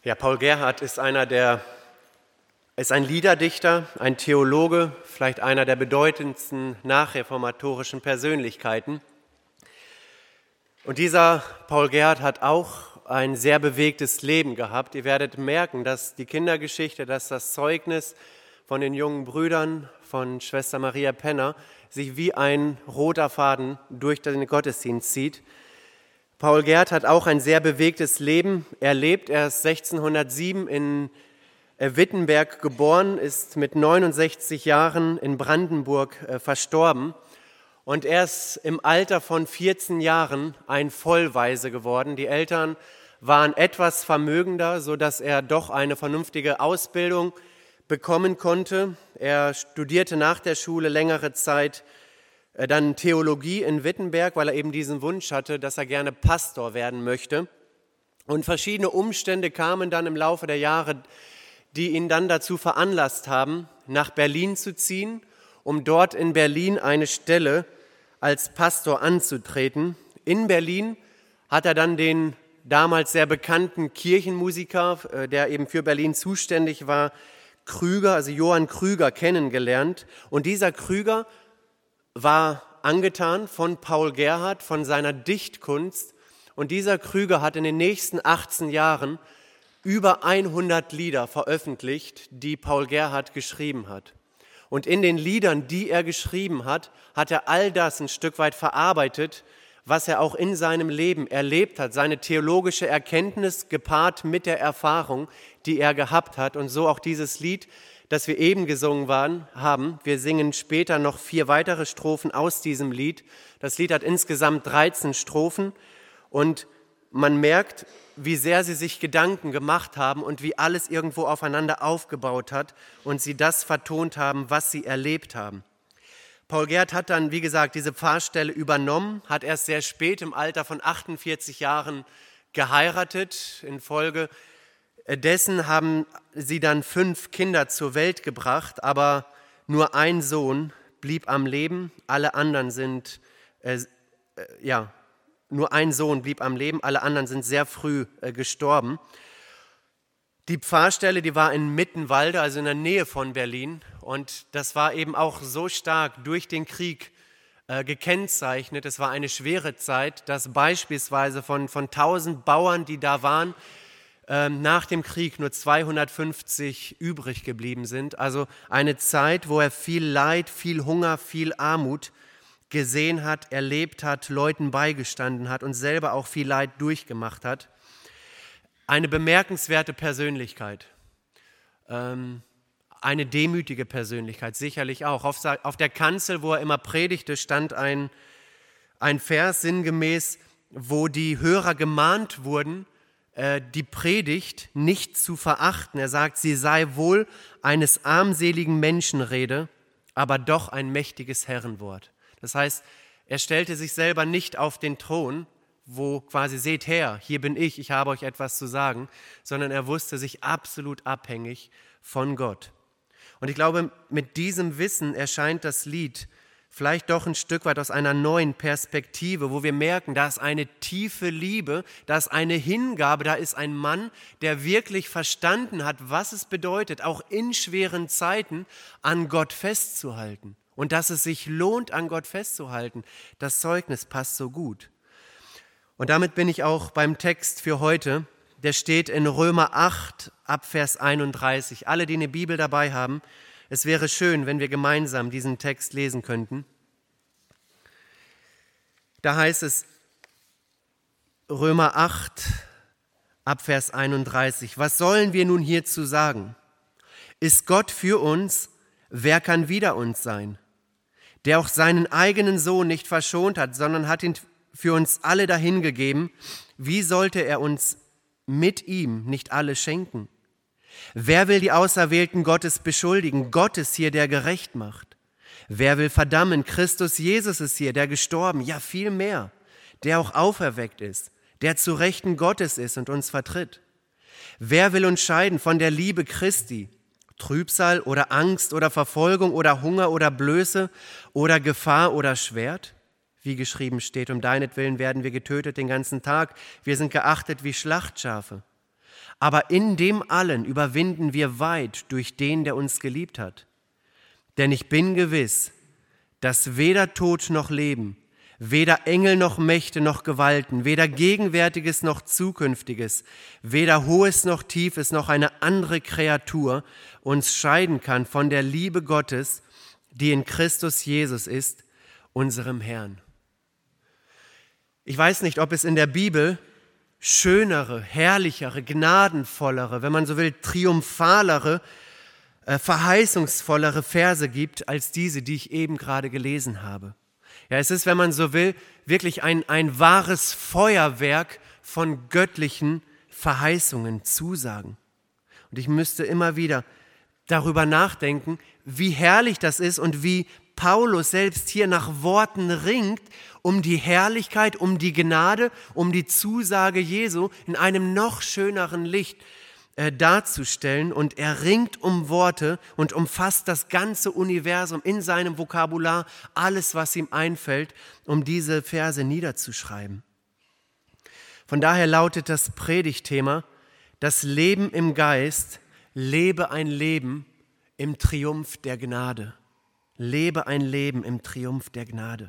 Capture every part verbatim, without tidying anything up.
Ja, Paul Gerhardt ist einer der, ist ein Liederdichter, ein Theologe, vielleicht einer der bedeutendsten nachreformatorischen Persönlichkeiten. Und dieser Paul Gerhardt hat auch ein sehr bewegtes Leben gehabt. Ihr werdet merken, dass die Kindergeschichte, dass das Zeugnis von den jungen Brüdern von Schwester Maria Penner sich wie ein roter Faden durch den Gottesdienst zieht. Paul Gerhardt hat auch ein sehr bewegtes Leben erlebt. Er ist sechzehnhundertsieben in Wittenberg geboren, ist mit neunundsechzig Jahren in Brandenburg verstorben. Und er ist im Alter von vierzehn Jahren ein Vollwaise geworden. Die Eltern waren etwas vermögender, sodass er doch eine vernünftige Ausbildung bekommen konnte. Er studierte nach der Schule längere Zeit dann Theologie in Wittenberg, weil er eben diesen Wunsch hatte, dass er gerne Pastor werden möchte. Und verschiedene Umstände kamen dann im Laufe der Jahre, die ihn dann dazu veranlasst haben, nach Berlin zu ziehen, um dort in Berlin eine Stelle als Pastor anzutreten. In Berlin hat er dann den damals sehr bekannten Kirchenmusiker, der eben für Berlin zuständig war, Krüger, also Johann Krüger, kennengelernt. Und dieser Krüger war angetan von Paul Gerhardt, von seiner Dichtkunst. Und dieser Krüger hat in den nächsten achtzehn Jahren über hundert Lieder veröffentlicht, die Paul Gerhardt geschrieben hat. Und in den Liedern, die er geschrieben hat, hat er all das ein Stück weit verarbeitet, was er auch in seinem Leben erlebt hat, seine theologische Erkenntnis gepaart mit der Erfahrung, die er gehabt hat. Und so auch dieses Lied, das wir eben gesungen waren, haben. Wir singen später noch vier weitere Strophen aus diesem Lied. Das Lied hat insgesamt dreizehn Strophen und man merkt, wie sehr sie sich Gedanken gemacht haben und wie alles irgendwo aufeinander aufgebaut hat und sie das vertont haben, was sie erlebt haben. Paul Gerhardt hat dann, wie gesagt, diese Pfarrstelle übernommen, hat erst sehr spät im Alter von achtundvierzig Jahren geheiratet. Infolge dessen haben sie dann fünf Kinder zur Welt gebracht, aber nur ein Sohn blieb am Leben, alle anderen sind, äh, äh, ja, nur ein Sohn blieb am Leben, alle anderen sind sehr früh äh, gestorben. Die Pfarrstelle, die war in Mittenwalde, also in der Nähe von Berlin, und das war eben auch so stark durch den Krieg äh, gekennzeichnet. Es war eine schwere Zeit, dass beispielsweise von, von tausend Bauern, die da waren, nach dem Krieg nur zweihundertfünfzig übrig geblieben sind. Also eine Zeit, wo er viel Leid, viel Hunger, viel Armut gesehen hat, erlebt hat, Leuten beigestanden hat und selber auch viel Leid durchgemacht hat. Eine bemerkenswerte Persönlichkeit, eine demütige Persönlichkeit, sicherlich auch. Auf der Kanzel, wo er immer predigte, stand ein, ein Vers sinngemäß, wo die Hörer gemahnt wurden, die Predigt nicht zu verachten. Er sagt, sie sei wohl eines armseligen Menschen Rede, aber doch ein mächtiges Herrenwort. Das heißt, er stellte sich selber nicht auf den Thron, wo quasi, seht her, hier bin ich, ich habe euch etwas zu sagen, sondern er wusste sich absolut abhängig von Gott. Und ich glaube, mit diesem Wissen erscheint das Lied vielleicht doch ein Stück weit aus einer neuen Perspektive, wo wir merken, da ist eine tiefe Liebe, da ist eine Hingabe, da ist ein Mann, der wirklich verstanden hat, was es bedeutet, auch in schweren Zeiten an Gott festzuhalten. Und dass es sich lohnt, an Gott festzuhalten. Das Zeugnis passt so gut. Und damit bin ich auch beim Text für heute. Der steht in Römer acht, ab Vers einunddreißig. Alle, die eine Bibel dabei haben, es wäre schön, wenn wir gemeinsam diesen Text lesen könnten. Da heißt es, Römer acht, ab Vers einunddreißig. Was sollen wir nun hierzu sagen? Ist Gott für uns, wer kann wider uns sein? Der auch seinen eigenen Sohn nicht verschont hat, sondern hat ihn für uns alle dahingegeben. Wie sollte er uns mit ihm nicht alle schenken? Wer will die Auserwählten Gottes beschuldigen? Gott ist hier, der gerecht macht. Wer will verdammen? Christus Jesus ist hier, der gestorben, ja viel mehr, der auch auferweckt ist, der zu Rechten Gottes ist und uns vertritt. Wer will uns scheiden von der Liebe Christi? Trübsal oder Angst oder Verfolgung oder Hunger oder Blöße oder Gefahr oder Schwert? Wie geschrieben steht, um deinetwillen werden wir getötet den ganzen Tag, wir sind geachtet wie Schlachtschafe. Aber in dem allen überwinden wir weit durch den, der uns geliebt hat. Denn ich bin gewiss, dass weder Tod noch Leben, weder Engel noch Mächte noch Gewalten, weder Gegenwärtiges noch Zukünftiges, weder Hohes noch Tiefes noch eine andere Kreatur uns scheiden kann von der Liebe Gottes, die in Christus Jesus ist, unserem Herrn. Ich weiß nicht, ob es in der Bibel schönere, herrlichere, gnadenvollere, wenn man so will, triumphalere, äh, verheißungsvollere Verse gibt als diese, die ich eben gerade gelesen habe. Ja, es ist, wenn man so will, wirklich ein, ein wahres Feuerwerk von göttlichen Verheißungen, Zusagen. Und ich müsste immer wieder darüber nachdenken, wie herrlich das ist und wie Paulus selbst hier nach Worten ringt, um die Herrlichkeit, um die Gnade, um die Zusage Jesu in einem noch schöneren Licht äh, darzustellen. Und er ringt um Worte und umfasst das ganze Universum in seinem Vokabular, alles, was ihm einfällt, um diese Verse niederzuschreiben. Von daher lautet das Predigtthema: Das Leben im Geist, lebe ein Leben im Triumph der Gnade. Lebe ein Leben im Triumph der Gnade.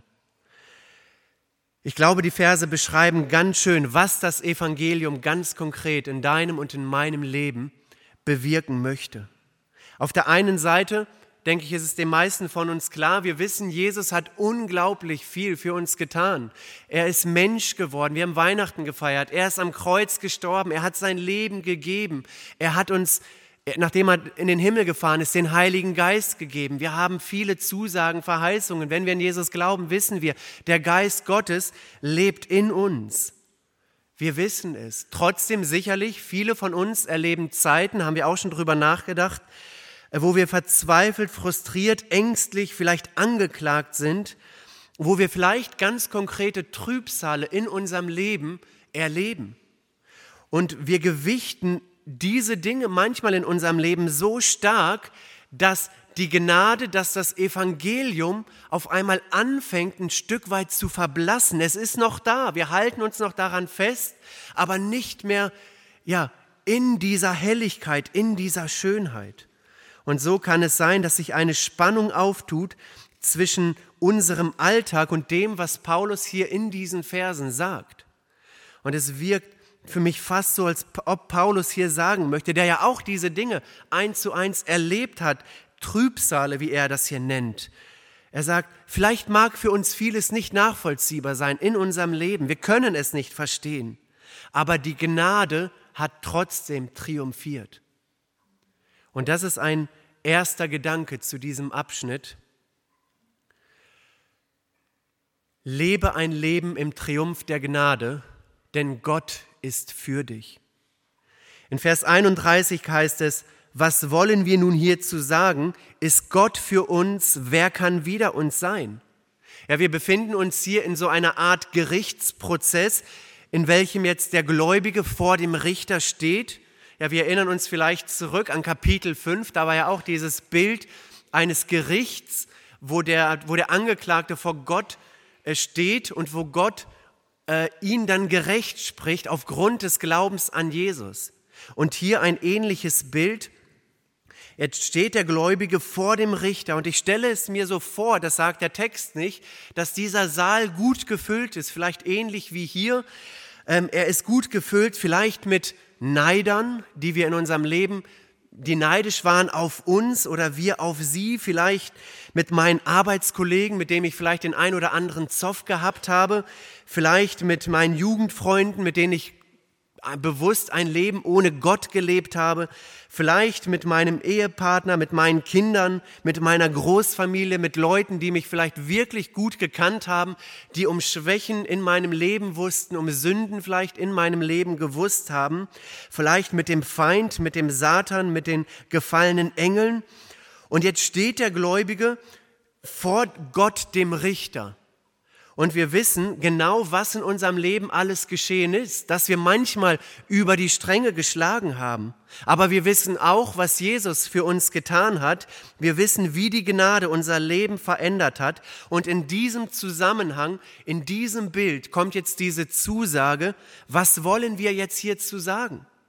Ich glaube, die Verse beschreiben ganz schön, was das Evangelium ganz konkret in deinem und in meinem Leben bewirken möchte. Auf der einen Seite, denke ich, ist es den meisten von uns klar, wir wissen, Jesus hat unglaublich viel für uns getan. Er ist Mensch geworden, wir haben Weihnachten gefeiert, er ist am Kreuz gestorben, er hat sein Leben gegeben, er hat uns, nachdem er in den Himmel gefahren ist, den Heiligen Geist gegeben. Wir haben viele Zusagen, Verheißungen. Wenn wir an Jesus glauben, wissen wir, der Geist Gottes lebt in uns. Wir wissen es. Trotzdem sicherlich, viele von uns erleben Zeiten, haben wir auch schon drüber nachgedacht, wo wir verzweifelt, frustriert, ängstlich, vielleicht angeklagt sind, wo wir vielleicht ganz konkrete Trübsale in unserem Leben erleben. Und wir gewichten diese Dinge manchmal in unserem Leben so stark, dass die Gnade, dass das Evangelium auf einmal anfängt, ein Stück weit zu verblassen. Es ist noch da, wir halten uns noch daran fest, aber nicht mehr ja, in dieser Helligkeit, in dieser Schönheit. Und so kann es sein, dass sich eine Spannung auftut zwischen unserem Alltag und dem, was Paulus hier in diesen Versen sagt. Und es wirkt für mich fast so, als ob Paulus hier sagen möchte, der ja auch diese Dinge eins zu eins erlebt hat, Trübsale, wie er das hier nennt. Er sagt, vielleicht mag für uns vieles nicht nachvollziehbar sein in unserem Leben, wir können es nicht verstehen, aber die Gnade hat trotzdem triumphiert. Und das ist ein erster Gedanke zu diesem Abschnitt. Lebe ein Leben im Triumph der Gnade, denn Gott ist für dich. In Vers einunddreißig heißt es, was wollen wir nun hierzu sagen? Ist Gott für uns? Wer kann wider uns sein? Ja, wir befinden uns hier in so einer Art Gerichtsprozess, in welchem jetzt der Gläubige vor dem Richter steht. Ja, wir erinnern uns vielleicht zurück an Kapitel fünf, da war ja auch dieses Bild eines Gerichts, wo der, wo der Angeklagte vor Gott steht und wo Gott äh, ihn dann gerecht spricht aufgrund des Glaubens an Jesus. Und hier ein ähnliches Bild. Jetzt steht der Gläubige vor dem Richter und ich stelle es mir so vor, das sagt der Text nicht, dass dieser Saal gut gefüllt ist, vielleicht ähnlich wie hier. Ähm, er ist gut gefüllt, vielleicht mit Neidern, die wir in unserem Leben, die neidisch waren auf uns oder wir auf sie, vielleicht mit meinen Arbeitskollegen, mit denen ich vielleicht den ein oder anderen Zoff gehabt habe, vielleicht mit meinen Jugendfreunden, mit denen ich bewusst ein Leben ohne Gott gelebt habe, vielleicht mit meinem Ehepartner, mit meinen Kindern, mit meiner Großfamilie, mit Leuten, die mich vielleicht wirklich gut gekannt haben, die um Schwächen in meinem Leben wussten, um Sünden vielleicht in meinem Leben gewusst haben, vielleicht mit dem Feind, mit dem Satan, mit den gefallenen Engeln. Und jetzt steht der Gläubige vor Gott, dem Richter. Und wir wissen genau, was in unserem Leben alles geschehen ist, dass wir manchmal über die Stränge geschlagen haben. Aber wir wissen auch, was Jesus für uns getan hat. Wir wissen, wie die Gnade unser Leben verändert hat. Und in diesem Zusammenhang, in diesem Bild kommt jetzt diese Zusage, was wollen wir jetzt hierzu sagen?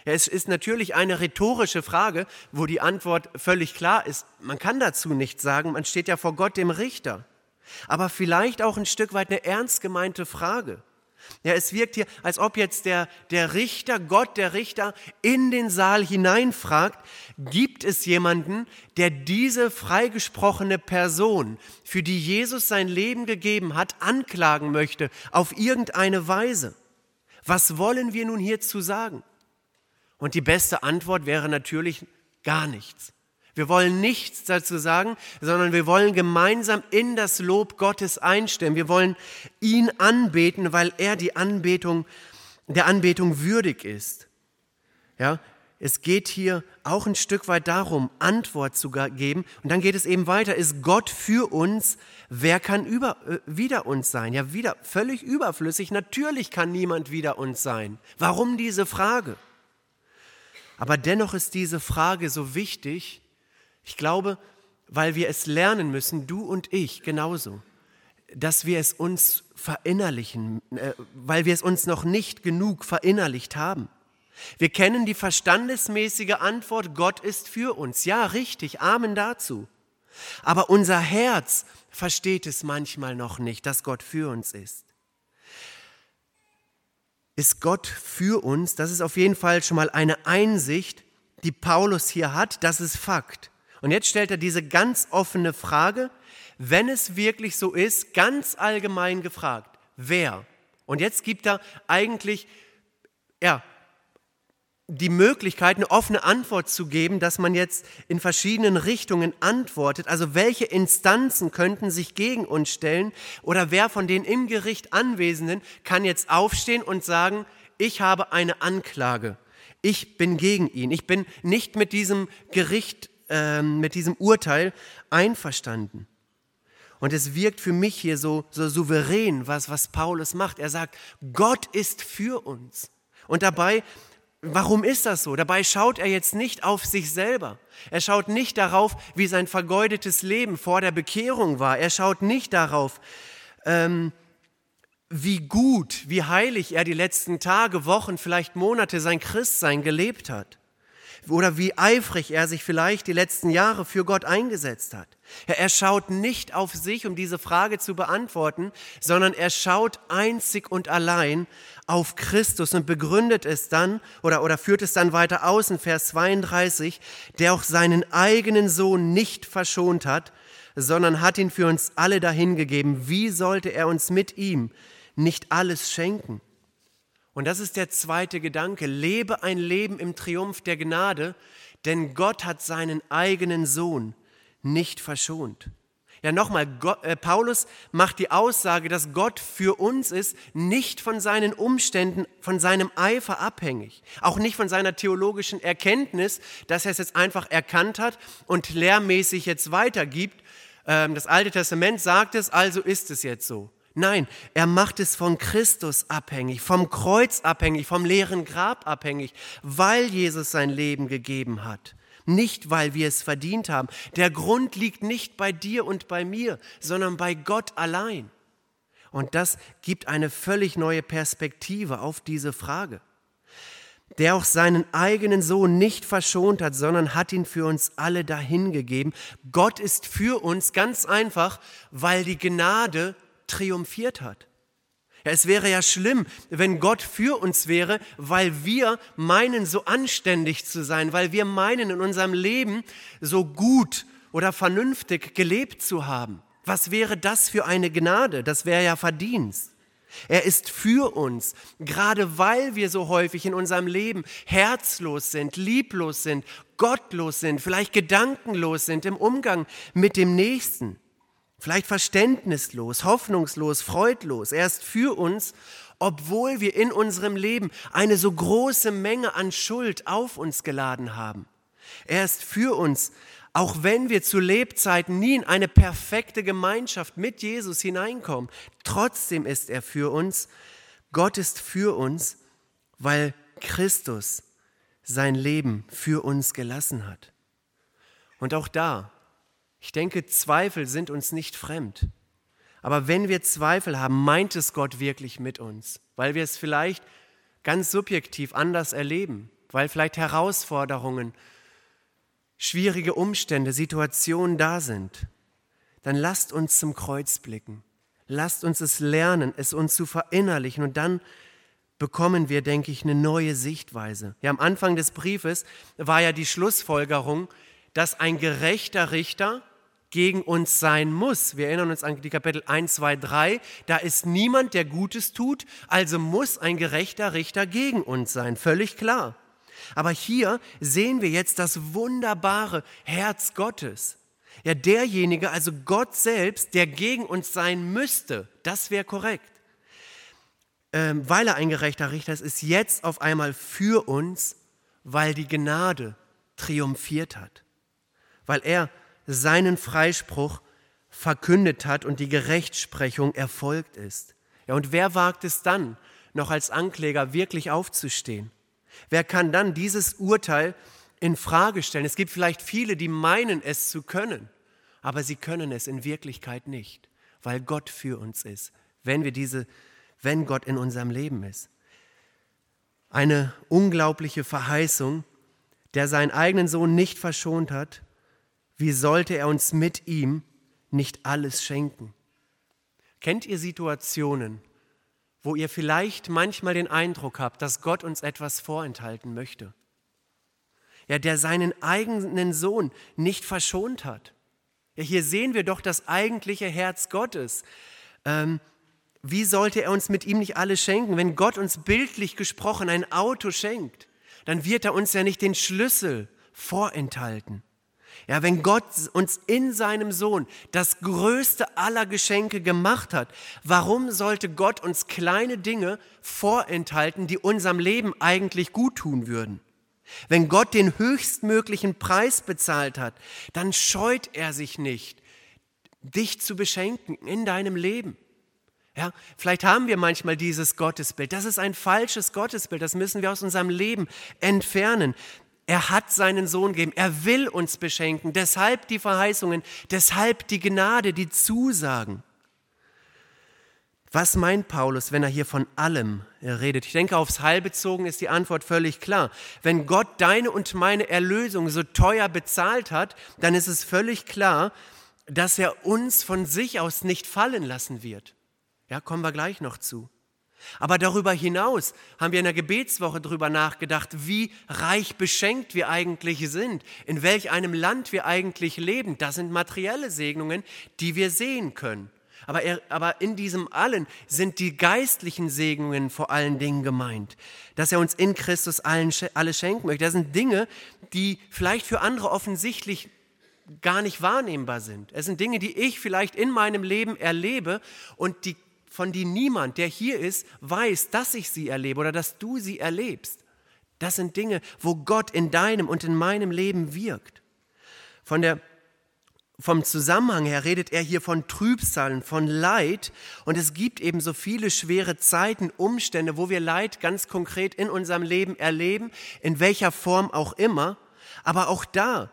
Ja, es ist natürlich eine rhetorische Frage, wo die Antwort völlig klar ist. Man kann dazu nichts sagen, man steht ja vor Gott, dem Richter. Aber vielleicht auch ein Stück weit eine ernst gemeinte Frage. Ja, es wirkt hier, als ob jetzt der, der Richter, Gott, der Richter, in den Saal hineinfragt, gibt es jemanden, der diese freigesprochene Person, für die Jesus sein Leben gegeben hat, anklagen möchte, auf irgendeine Weise? Was wollen wir nun hierzu sagen? Und die beste Antwort wäre natürlich gar nichts. Wir wollen nichts dazu sagen, sondern wir wollen gemeinsam in das Lob Gottes einstimmen. Wir wollen ihn anbeten, weil er die Anbetung, der Anbetung würdig ist. Ja, es geht hier auch ein Stück weit darum, Antwort zu geben. Und dann geht es eben weiter. Ist Gott für uns? Wer kann über, äh, wider uns sein? Ja, wieder völlig überflüssig. Natürlich kann niemand wider uns sein. Warum diese Frage? Aber dennoch ist diese Frage so wichtig, ich glaube, weil wir es lernen müssen, du und ich genauso, dass wir es uns verinnerlichen, äh, weil wir es uns noch nicht genug verinnerlicht haben. Wir kennen die verstandesmäßige Antwort, Gott ist für uns. Ja, richtig, Amen dazu. Aber unser Herz versteht es manchmal noch nicht, dass Gott für uns ist. Ist Gott für uns? Das ist auf jeden Fall schon mal eine Einsicht, die Paulus hier hat. Das ist Fakt. Und jetzt stellt er diese ganz offene Frage, wenn es wirklich so ist, ganz allgemein gefragt, wer? Und jetzt gibt er eigentlich ja, die Möglichkeit, eine offene Antwort zu geben, dass man jetzt in verschiedenen Richtungen antwortet. Also welche Instanzen könnten sich gegen uns stellen oder wer von den im Gericht Anwesenden kann jetzt aufstehen und sagen, ich habe eine Anklage, ich bin gegen ihn, ich bin nicht mit diesem Gericht, äh, mit diesem Urteil einverstanden. Und es wirkt für mich hier so, so souverän, was, was Paulus macht. Er sagt, Gott ist für uns. Und dabei warum ist das so? Dabei schaut er jetzt nicht auf sich selber. Er schaut nicht darauf, wie sein vergeudetes Leben vor der Bekehrung war. Er schaut nicht darauf, ähm, wie gut, wie heilig er die letzten Tage, Wochen, vielleicht Monate sein Christsein gelebt hat. Oder wie eifrig er sich vielleicht die letzten Jahre für Gott eingesetzt hat. Er schaut nicht auf sich, um diese Frage zu beantworten, sondern er schaut einzig und allein auf Christus und begründet es dann oder, oder führt es dann weiter aus in Vers zweiunddreißig, der auch seinen eigenen Sohn nicht verschont hat, sondern hat ihn für uns alle dahingegeben. Wie sollte er uns mit ihm nicht alles schenken? Und das ist der zweite Gedanke. Lebe ein Leben im Triumph der Gnade, denn Gott hat seinen eigenen Sohn nicht verschont. Ja, nochmal, Gott, äh, Paulus macht die Aussage, dass Gott für uns ist, nicht von seinen Umständen, von seinem Eifer abhängig. Auch nicht von seiner theologischen Erkenntnis, dass er es jetzt einfach erkannt hat und lehrmäßig jetzt weitergibt. Ähm, das Alte Testament sagt es, also ist es jetzt so. Nein, er macht es von Christus abhängig, vom Kreuz abhängig, vom leeren Grab abhängig, weil Jesus sein Leben gegeben hat. Nicht, weil wir es verdient haben. Der Grund liegt nicht bei dir und bei mir, sondern bei Gott allein. Und das gibt eine völlig neue Perspektive auf diese Frage. Der auch seinen eigenen Sohn nicht verschont hat, sondern hat ihn für uns alle dahingegeben. Gott ist für uns ganz einfach, weil die Gnade triumphiert hat. Ja, es wäre ja schlimm, wenn Gott für uns wäre, weil wir meinen, so anständig zu sein, weil wir meinen, in unserem Leben so gut oder vernünftig gelebt zu haben. Was wäre das für eine Gnade? Das wäre ja Verdienst. Er ist für uns, gerade weil wir so häufig in unserem Leben herzlos sind, lieblos sind, gottlos sind, vielleicht gedankenlos sind im Umgang mit dem Nächsten. Vielleicht verständnislos, hoffnungslos, freudlos. Er ist für uns, obwohl wir in unserem Leben eine so große Menge an Schuld auf uns geladen haben. Er ist für uns, auch wenn wir zu Lebzeiten nie in eine perfekte Gemeinschaft mit Jesus hineinkommen. Trotzdem ist er für uns. Gott ist für uns, weil Christus sein Leben für uns gelassen hat. Und auch da, ich denke, Zweifel sind uns nicht fremd. Aber wenn wir Zweifel haben, meint es Gott wirklich mit uns, weil wir es vielleicht ganz subjektiv anders erleben, weil vielleicht Herausforderungen, schwierige Umstände, Situationen da sind, dann lasst uns zum Kreuz blicken. Lasst uns es lernen, es uns zu verinnerlichen und dann bekommen wir, denke ich, eine neue Sichtweise. Ja, am Anfang des Briefes war ja die Schlussfolgerung, dass ein gerechter Richter gegen uns sein muss. Wir erinnern uns an die Kapitel eins, zwei, drei. Da ist niemand, der Gutes tut, also muss ein gerechter Richter gegen uns sein, völlig klar. Aber hier sehen wir jetzt das wunderbare Herz Gottes. Ja, derjenige, also Gott selbst, der gegen uns sein müsste, das wäre korrekt. Ähm, weil er ein gerechter Richter ist, ist jetzt auf einmal für uns, weil die Gnade triumphiert hat. Weil er seinen Freispruch verkündet hat und die Gerechtsprechung erfolgt ist. Ja, und wer wagt es dann, noch als Ankläger wirklich aufzustehen? Wer kann dann dieses Urteil in Frage stellen? Es gibt vielleicht viele, die meinen, es zu können, aber sie können es in Wirklichkeit nicht, weil Gott für uns ist, wenn wir diese, wenn Gott in unserem Leben ist. Eine unglaubliche Verheißung, der seinen eigenen Sohn nicht verschont hat. Wie sollte er uns mit ihm nicht alles schenken? Kennt ihr Situationen, wo ihr vielleicht manchmal den Eindruck habt, dass Gott uns etwas vorenthalten möchte? Ja, der seinen eigenen Sohn nicht verschont hat. Ja, hier sehen wir doch das eigentliche Herz Gottes. Ähm, wie sollte er uns mit ihm nicht alles schenken? Wenn Gott uns bildlich gesprochen ein Auto schenkt, dann wird er uns ja nicht den Schlüssel vorenthalten. Ja, wenn Gott uns in seinem Sohn das größte aller Geschenke gemacht hat, warum sollte Gott uns kleine Dinge vorenthalten, die unserem Leben eigentlich gut tun würden? Wenn Gott den höchstmöglichen Preis bezahlt hat, dann scheut er sich nicht, dich zu beschenken in deinem Leben. Ja, vielleicht haben wir manchmal dieses Gottesbild. Das ist ein falsches Gottesbild, das müssen wir aus unserem Leben entfernen. Er hat seinen Sohn gegeben, er will uns beschenken, deshalb die Verheißungen, deshalb die Gnade, die Zusagen. Was meint Paulus, wenn er hier von allem redet? Ich denke, aufs Heil bezogen ist die Antwort völlig klar. Wenn Gott deine und meine Erlösung so teuer bezahlt hat, dann ist es völlig klar, dass er uns von sich aus nicht fallen lassen wird. Ja, kommen wir gleich noch zu. Aber darüber hinaus haben wir in der Gebetswoche darüber nachgedacht, wie reich beschenkt wir eigentlich sind, in welch einem Land wir eigentlich leben. Das sind materielle Segnungen, die wir sehen können. Aber, er, aber in diesem allen sind die geistlichen Segnungen vor allen Dingen gemeint, dass er uns in Christus allen, alles schenken möchte. Das sind Dinge, die vielleicht für andere offensichtlich gar nicht wahrnehmbar sind. Es sind Dinge, die ich vielleicht in meinem Leben erlebe und die von die niemand, der hier ist, weiß, dass ich sie erlebe oder dass du sie erlebst. Das sind Dinge, wo Gott in deinem und in meinem Leben wirkt. Von der, vom Zusammenhang her redet er hier von Trübsalen, von Leid. Und es gibt eben so viele schwere Zeiten, Umstände, wo wir Leid ganz konkret in unserem Leben erleben, in welcher Form auch immer. Aber auch da,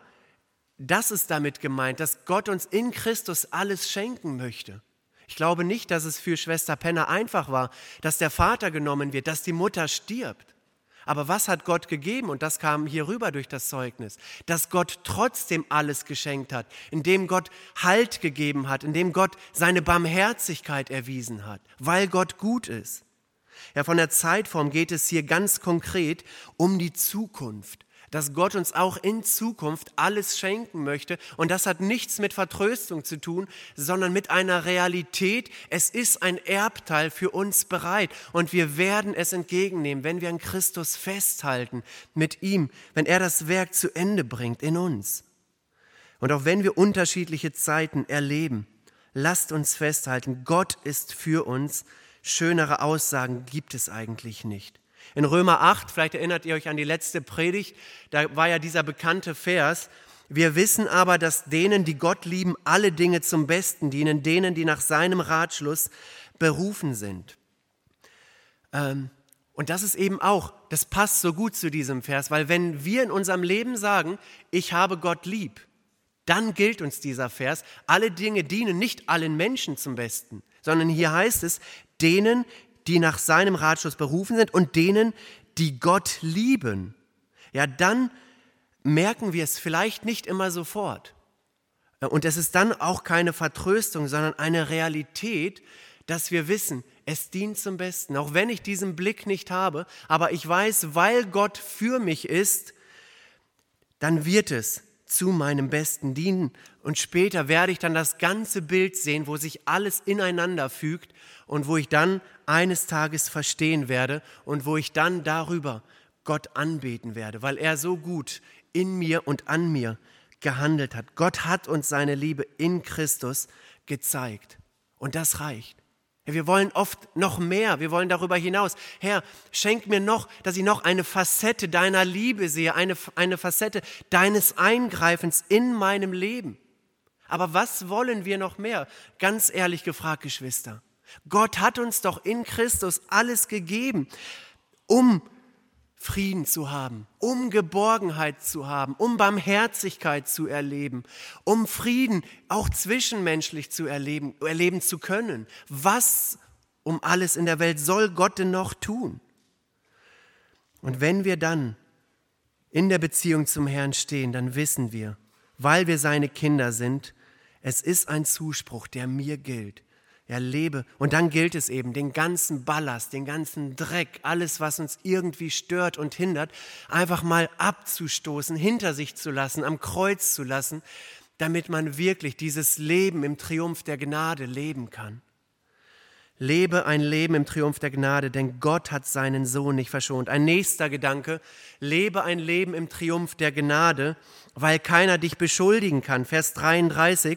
das ist damit gemeint, dass Gott uns in Christus alles schenken möchte. Ich glaube nicht, dass es für Schwester Penner einfach war, dass der Vater genommen wird, dass die Mutter stirbt. Aber was hat Gott gegeben? Und das kam hier rüber durch das Zeugnis, dass Gott trotzdem alles geschenkt hat, indem Gott Halt gegeben hat, indem Gott seine Barmherzigkeit erwiesen hat, weil Gott gut ist. Ja, von der Zeitform geht es hier ganz konkret um die Zukunft, dass Gott uns auch in Zukunft alles schenken möchte. Und das hat nichts mit Vertröstung zu tun, sondern mit einer Realität. Es ist ein Erbteil für uns bereit und wir werden es entgegennehmen, wenn wir an Christus festhalten mit ihm, wenn er das Werk zu Ende bringt in uns. Und auch wenn wir unterschiedliche Zeiten erleben, lasst uns festhalten, Gott ist für uns. Schönere Aussagen gibt es eigentlich nicht. In Römer acht, vielleicht erinnert ihr euch an die letzte Predigt, da war ja dieser bekannte Vers: Wir wissen aber, dass denen, die Gott lieben, alle Dinge zum Besten dienen, denen, die nach seinem Ratschluss berufen sind. Ähm, und das ist eben auch, das passt so gut zu diesem Vers, weil wenn wir in unserem Leben sagen, ich habe Gott lieb, dann gilt uns dieser Vers, alle Dinge dienen nicht allen Menschen zum Besten, sondern hier heißt es, denen, die nach seinem Ratschluss berufen sind und denen, die Gott lieben. ja, dann merken wir es vielleicht nicht immer sofort. Und es ist dann auch keine Vertröstung, sondern eine Realität, dass wir wissen, es dient zum Besten, auch wenn ich diesen Blick nicht habe, aber ich weiß, weil Gott für mich ist, dann wird es zu meinem Besten dienen und später werde ich dann das ganze Bild sehen, wo sich alles ineinander fügt und wo ich dann eines Tages verstehen werde und wo ich dann darüber Gott anbeten werde, weil er so gut in mir und an mir gehandelt hat. Gott hat uns seine Liebe in Christus gezeigt und das reicht. Wir wollen oft noch mehr, wir wollen darüber hinaus. Herr, schenk mir noch, dass ich noch eine Facette deiner Liebe sehe, eine, eine Facette deines Eingreifens in meinem Leben. Aber was wollen wir noch mehr? Ganz ehrlich gefragt, Geschwister. Gott hat uns doch in Christus alles gegeben, um Frieden zu haben, um Geborgenheit zu haben, um Barmherzigkeit zu erleben, um Frieden auch zwischenmenschlich zu erleben, erleben zu können. Was um alles in der Welt soll Gott denn noch tun? Und wenn wir dann in der Beziehung zum Herrn stehen, dann wissen wir, weil wir seine Kinder sind, es ist ein Zuspruch, der mir gilt. Ja, lebe. Und dann gilt es eben, den ganzen Ballast, den ganzen Dreck, alles, was uns irgendwie stört und hindert, einfach mal abzustoßen, hinter sich zu lassen, am Kreuz zu lassen, damit man wirklich dieses Leben im Triumph der Gnade leben kann. Lebe ein Leben im Triumph der Gnade, denn Gott hat seinen Sohn nicht verschont. Ein nächster Gedanke, lebe ein Leben im Triumph der Gnade, weil keiner dich beschuldigen kann. Vers dreiunddreißig.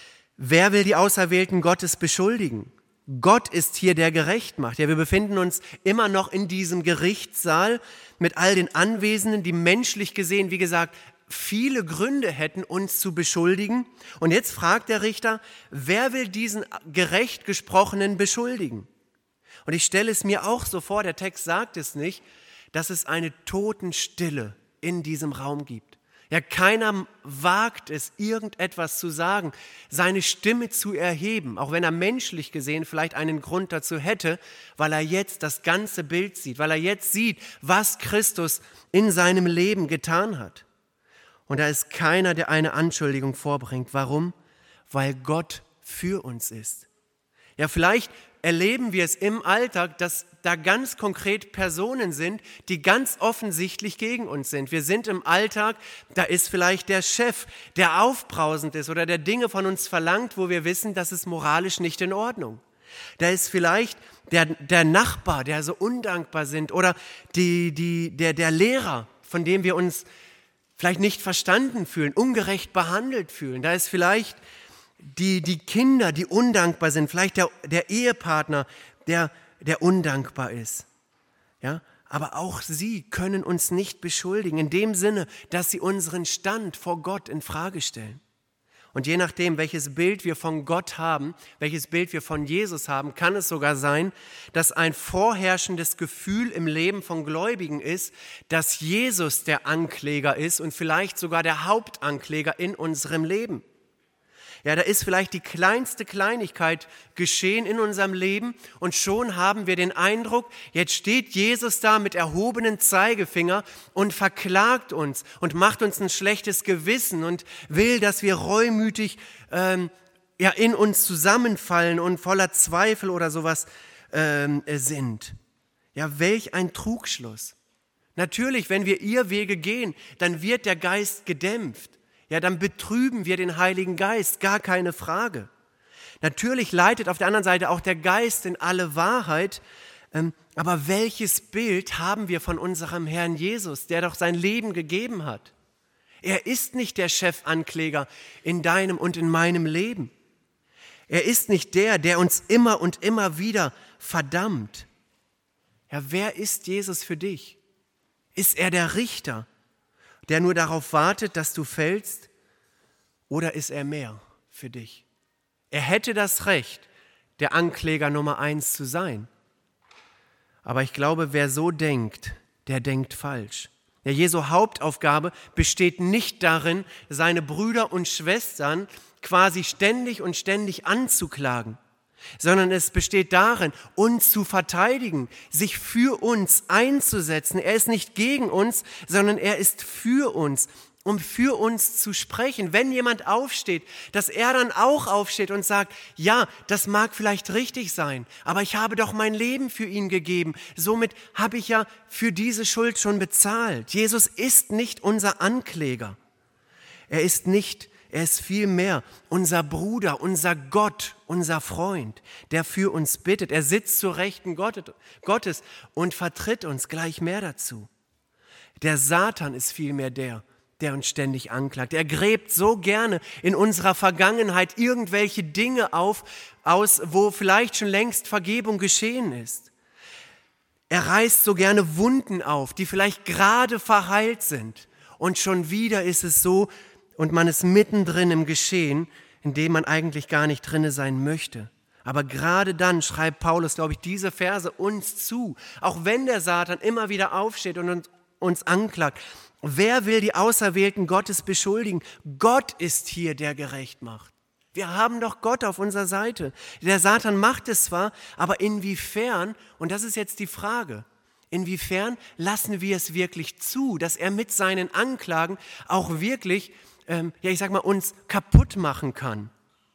Wer will die Auserwählten Gottes beschuldigen? Gott ist hier, der gerecht macht. Ja, wir befinden uns immer noch in diesem Gerichtssaal mit all den Anwesenden, die menschlich gesehen, wie gesagt, viele Gründe hätten, uns zu beschuldigen. Und jetzt fragt der Richter, wer will diesen gerecht Gesprochenen beschuldigen? Und ich stelle es mir auch so vor, der Text sagt es nicht, dass es eine Totenstille in diesem Raum gibt. Ja, keiner wagt es, irgendetwas zu sagen, seine Stimme zu erheben, auch wenn er menschlich gesehen vielleicht einen Grund dazu hätte, weil er jetzt das ganze Bild sieht, weil er jetzt sieht, was Christus in seinem Leben getan hat. Und da ist keiner, der eine Anschuldigung vorbringt. Warum? Weil Gott für uns ist. Ja, vielleicht erleben wir es im Alltag, dass da ganz konkret Personen sind, die ganz offensichtlich gegen uns sind. Wir sind im Alltag, da ist vielleicht der Chef, der aufbrausend ist oder der Dinge von uns verlangt, wo wir wissen, das ist moralisch nicht in Ordnung. Da ist vielleicht der, der Nachbar, der so undankbar sind oder die, die, der, der Lehrer, von dem wir uns vielleicht nicht verstanden fühlen, ungerecht behandelt fühlen. Da ist vielleicht die, die Kinder, die undankbar sind, vielleicht der, der Ehepartner, der, der undankbar ist. Ja? Aber auch sie können uns nicht beschuldigen, in dem Sinne, dass sie unseren Stand vor Gott in Frage stellen. Und je nachdem, welches Bild wir von Gott haben, welches Bild wir von Jesus haben, kann es sogar sein, dass ein vorherrschendes Gefühl im Leben von Gläubigen ist, dass Jesus der Ankläger ist und vielleicht sogar der Hauptankläger in unserem Leben. Ja, da ist vielleicht die kleinste Kleinigkeit geschehen in unserem Leben und schon haben wir den Eindruck, jetzt steht Jesus da mit erhobenem Zeigefinger und verklagt uns und macht uns ein schlechtes Gewissen und will, dass wir reumütig ähm, ja, in uns zusammenfallen und voller Zweifel oder sowas ähm, sind. Ja, welch ein Trugschluss. Natürlich, wenn wir Irrwege gehen, dann wird der Geist gedämpft. Ja, dann betrüben wir den Heiligen Geist, gar keine Frage. Natürlich leitet auf der anderen Seite auch der Geist in alle Wahrheit, ähm, aber welches Bild haben wir von unserem Herrn Jesus, der doch sein Leben gegeben hat? Er ist nicht der Chefankläger in deinem und in meinem Leben. Er ist nicht der, der uns immer und immer wieder verdammt. Ja, wer ist Jesus für dich? Ist er der Richter, der nur darauf wartet, dass du fällst, oder ist er mehr für dich? Er hätte das Recht, der Ankläger Nummer eins zu sein. Aber ich glaube, wer so denkt, der denkt falsch. Der Jesu Hauptaufgabe besteht nicht darin, seine Brüder und Schwestern quasi ständig und ständig anzuklagen. sondern es besteht darin, uns zu verteidigen, sich für uns einzusetzen. Er ist nicht gegen uns, sondern er ist für uns, um für uns zu sprechen. Wenn jemand aufsteht, dass er dann auch aufsteht und sagt, ja, das mag vielleicht richtig sein, aber ich habe doch mein Leben für ihn gegeben. Somit habe ich ja für diese Schuld schon bezahlt. Jesus ist nicht unser Ankläger. Er ist nicht, er ist vielmehr unser Bruder, unser Gott, unser Freund, der für uns bittet. Er sitzt zur Rechten Gottes und vertritt uns gleich mehr dazu. Der Satan ist vielmehr der, der uns ständig anklagt. Er gräbt so gerne in unserer Vergangenheit irgendwelche Dinge auf, aus, wo vielleicht schon längst Vergebung geschehen ist. Er reißt so gerne Wunden auf, die vielleicht gerade verheilt sind. Und schon wieder ist es so, und man ist mittendrin im Geschehen, in dem man eigentlich gar nicht drinne sein möchte. Aber gerade dann schreibt Paulus, glaube ich, diese Verse uns zu. Auch wenn der Satan immer wieder aufsteht und uns anklagt. Wer will die Auserwählten Gottes beschuldigen? Gott ist hier, der gerecht macht. Wir haben doch Gott auf unserer Seite. Der Satan macht es zwar, aber inwiefern, und das ist jetzt die Frage, inwiefern lassen wir es wirklich zu, dass er mit seinen Anklagen auch wirklich, ähm, ja ich sag mal, uns kaputt machen kann?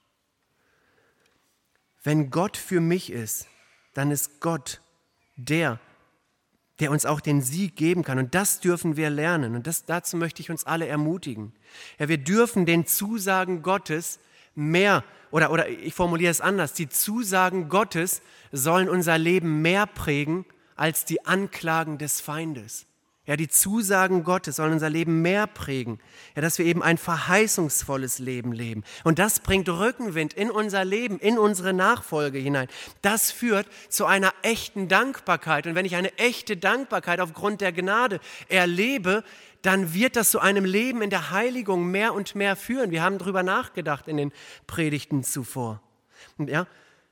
Wenn Gott für mich ist, dann ist Gott der, der uns auch den Sieg geben kann. Und das dürfen wir lernen. Und das, dazu möchte ich uns alle ermutigen. Ja, wir dürfen den Zusagen Gottes mehr, oder, oder ich formuliere es anders, die Zusagen Gottes sollen unser Leben mehr prägen als die Anklagen des Feindes. Ja, die Zusagen Gottes sollen unser Leben mehr prägen, ja, dass wir eben ein verheißungsvolles Leben leben. Und das bringt Rückenwind in unser Leben, in unsere Nachfolge hinein. Das führt zu einer echten Dankbarkeit. Und wenn ich eine echte Dankbarkeit aufgrund der Gnade erlebe, dann wird das zu einem Leben in der Heiligung mehr und mehr führen. Wir haben darüber nachgedacht in den Predigten zuvor. Und ja,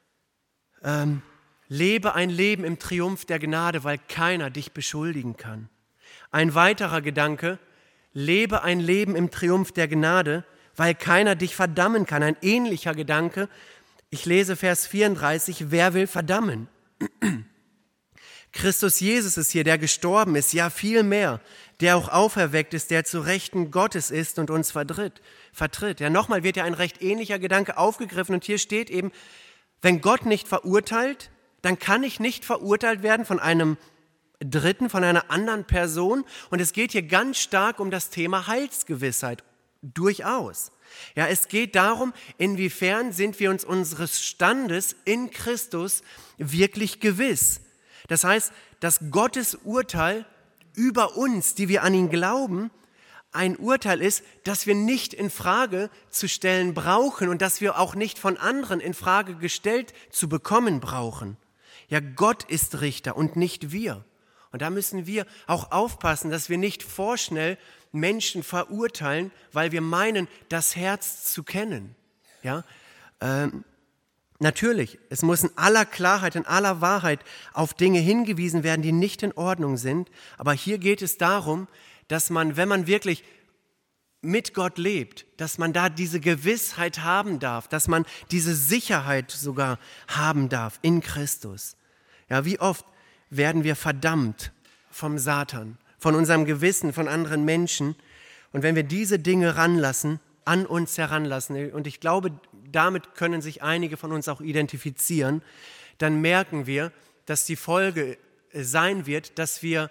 ähm, lebe ein Leben im Triumph der Gnade, weil keiner dich beschuldigen kann. Ein weiterer Gedanke, lebe ein Leben im Triumph der Gnade, weil keiner dich verdammen kann. Ein ähnlicher Gedanke, ich lese Vers vierunddreißig, wer will verdammen? Christus Jesus ist hier, der gestorben ist, ja viel mehr, der auch auferweckt ist, der zu Rechten Gottes ist und uns vertritt. vertritt. Ja, nochmal wird ja ein recht ähnlicher Gedanke aufgegriffen und hier steht eben, wenn Gott nicht verurteilt, dann kann ich nicht verurteilt werden von einem Dritten, von einer anderen Person. Und es geht hier ganz stark um das Thema Heilsgewissheit, durchaus. Ja, es geht darum, inwiefern sind wir uns unseres Standes in Christus wirklich gewiss. Das heißt, dass Gottes Urteil über uns, die wir an ihn glauben, ein Urteil ist, das wir nicht in Frage zu stellen brauchen und das wir auch nicht von anderen in Frage gestellt zu bekommen brauchen. Ja, Gott ist Richter und nicht wir. Und da müssen wir auch aufpassen, dass wir nicht vorschnell Menschen verurteilen, weil wir meinen, das Herz zu kennen. Ja, ähm, natürlich, es muss in aller Klarheit, in aller Wahrheit auf Dinge hingewiesen werden, die nicht in Ordnung sind. Aber hier geht es darum, dass man, wenn man wirklich mit Gott lebt, dass man da diese Gewissheit haben darf, dass man diese Sicherheit sogar haben darf in Christus. Ja, wie oft werden wir verdammt vom Satan, von unserem Gewissen, von anderen Menschen. Und wenn wir diese Dinge ranlassen, an uns heranlassen, und ich glaube, damit können sich einige von uns auch identifizieren, dann merken wir, dass die Folge sein wird, dass wir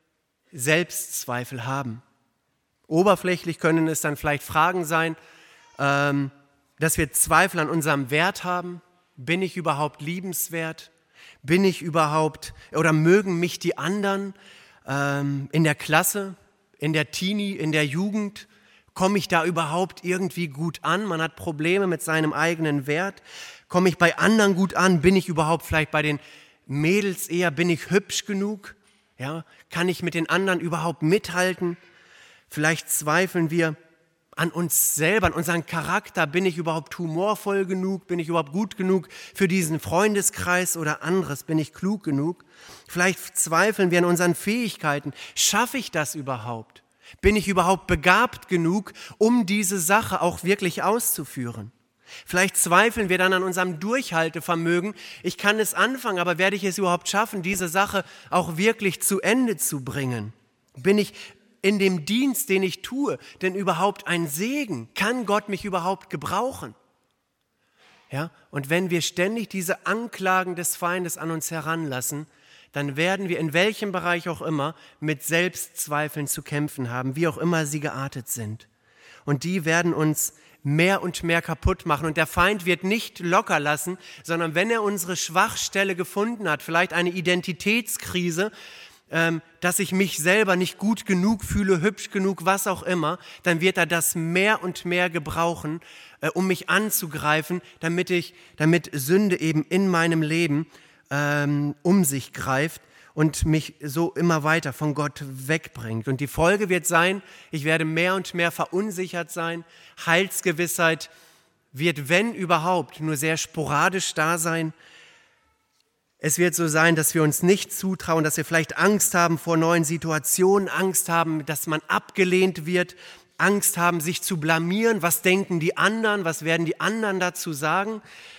Selbstzweifel haben. Oberflächlich können es dann vielleicht Fragen sein, ähm, dass wir Zweifel an unserem Wert haben. Bin ich überhaupt liebenswert? Bin ich überhaupt, oder mögen mich die anderen ähm, in der Klasse, in der Teenie, in der Jugend? Komme ich da überhaupt irgendwie gut an? Man hat Probleme mit seinem eigenen Wert. Komme ich bei anderen gut an? Bin ich überhaupt vielleicht bei den Mädels eher, bin ich hübsch genug? Ja, kann ich mit den anderen überhaupt mithalten? Vielleicht zweifeln wir an uns selber, an unseren Charakter. Bin ich überhaupt humorvoll genug? Bin ich überhaupt gut genug für diesen Freundeskreis oder anderes? Bin ich klug genug? Vielleicht zweifeln wir an unseren Fähigkeiten. Schaffe ich das überhaupt? Bin ich überhaupt begabt genug, um diese Sache auch wirklich auszuführen? Vielleicht zweifeln wir dann an unserem Durchhaltevermögen. Ich kann es anfangen, aber werde ich es überhaupt schaffen, diese Sache auch wirklich zu Ende zu bringen? Bin ich in dem Dienst, den ich tue, denn überhaupt ein Segen? Kann Gott mich überhaupt gebrauchen? Ja? Und wenn wir ständig diese Anklagen des Feindes an uns heranlassen, dann werden wir in welchem Bereich auch immer mit Selbstzweifeln zu kämpfen haben, wie auch immer sie geartet sind. Und die werden uns mehr und mehr kaputt machen. Und der Feind wird nicht locker lassen, sondern wenn er unsere Schwachstelle gefunden hat, vielleicht eine Identitätskrise, ähm, dass ich mich selber nicht gut genug fühle, hübsch genug, was auch immer, dann wird er das mehr und mehr gebrauchen, äh, um mich anzugreifen, damit ich, damit Sünde eben in meinem Leben ähm, um sich greift und mich so immer weiter von Gott wegbringt. Und die Folge wird sein, ich werde mehr und mehr verunsichert sein. Heilsgewissheit wird, wenn überhaupt, nur sehr sporadisch da sein. Es wird so sein, dass wir uns nicht zutrauen, dass wir vielleicht Angst haben vor neuen Situationen, Angst haben, dass man abgelehnt wird, Angst haben, sich zu blamieren. Was denken die anderen? Was werden die anderen dazu sagen?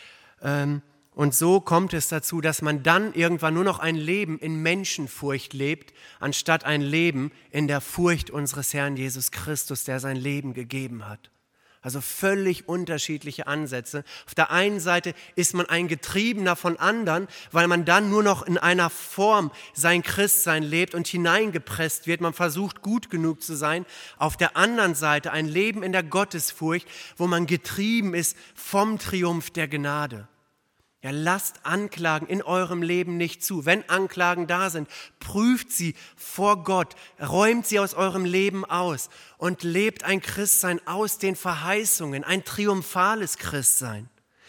Ähm, Und so kommt es dazu, dass man dann irgendwann nur noch ein Leben in Menschenfurcht lebt, anstatt ein Leben in der Furcht unseres Herrn Jesus Christus, der sein Leben gegeben hat. Also völlig unterschiedliche Ansätze. Auf der einen Seite ist man ein Getriebener von anderen, weil man dann nur noch in einer Form sein Christsein lebt und hineingepresst wird. Man versucht, gut genug zu sein. Auf der anderen Seite ein Leben in der Gottesfurcht, wo man getrieben ist vom Triumph der Gnade. Ja, lasst Anklagen in eurem Leben nicht zu. Wenn Anklagen da sind, prüft sie vor Gott, räumt sie aus eurem Leben aus und lebt ein Christsein aus den Verheißungen, ein triumphales Christsein.